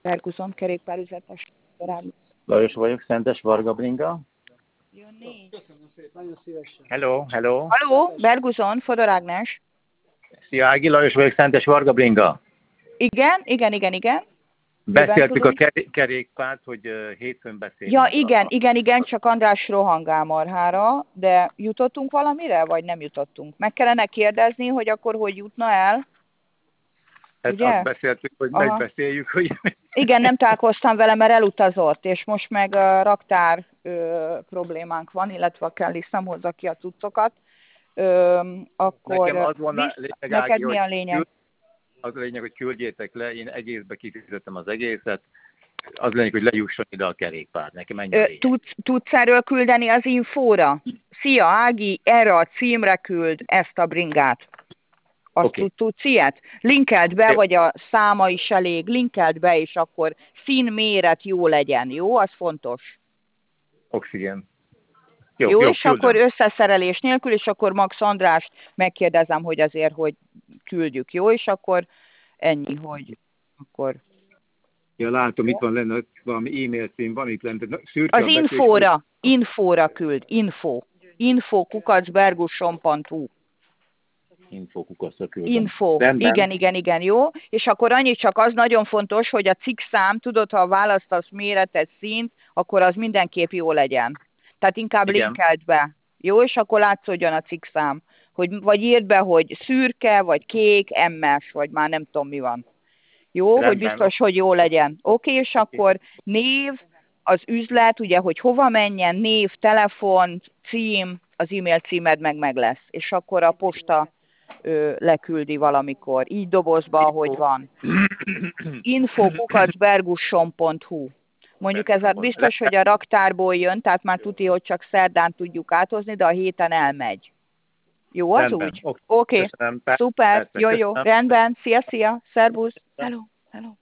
Ferguson kerékpárüzetes. Lajos vagyok, Szentes Varga Bringa. Jönni? Köszönöm szépen, nagyon szívesen. Hello, hello. Halló, Ferguson, Fodor Ágnes. Szia Ági, Lajos vagyok, Szentes Varga Bringa. Igen. Beszéltük a kerékpárt, hogy hétfőn beszélünk. Ja, igen, csak András rohangál marhára, de jutottunk valamire, vagy nem jutottunk? Meg kellene kérdezni, hogy akkor hogy jutna el? Hát ugye? azt beszéltük, hogy megbeszéljük, hogy... Igen, nem találkoztam vele, mert elutazott, és most meg raktár problémánk van, illetve Kelly szem hozza ki a cuccokat. Akkor nekem az volna lényeg, neked Ági, mi a lényeg? Az a lényeg, hogy küldjétek le, én egészbe kifizettem az egészet. Az lényeg, hogy lejusson ide a kerékpár. Nekem ennyi a lényeg. Tudsz erről küldeni az infóra? Szia Ági, erre a címre küld ezt a bringát. Azt tudsz ilyet? Linkeld be, vagy a száma is elég, linkeld be, és akkor szín, méret jó legyen, jó? Az fontos. Oxigén. Jó, és küldöm. Akkor összeszerelés nélkül, és akkor Max Andrást megkérdezem, hogy azért, hogy küldjük, jó? És akkor ennyi, hogy akkor... Ja, látom, itt van lenne valami e-mail cím, van itt lenne. Az infóra küld, info@bergusson.hu. Info-kukaszra küldöm. Info, igen, jó. És akkor annyi csak az nagyon fontos, hogy a cikkszám, tudod, ha választasz méretet, színt, akkor az mindenképp jó legyen. Tehát inkább linkeld be. Jó, és akkor látszódjon a cikkszám. Vagy írd be, hogy szürke, vagy kék, MS, vagy már nem tudom mi van. Jó, rendben, hogy biztos, hogy jó legyen. Oké, és akkor név, az üzlet, ugye, hogy hova menjen, név, telefon, cím, az e-mail címed meg lesz. És akkor a posta leküldi valamikor. Így dobozba, ahogy van. info@bergusson.hu. Mondjuk ez biztos, hogy a raktárból jön, tehát már tuti, hogy csak szerdán tudjuk átozni, de a héten elmegy. Jó az rendben. úgy? Oké. Szuper. Jó. Rendben. Szia. Szervusz. Hello.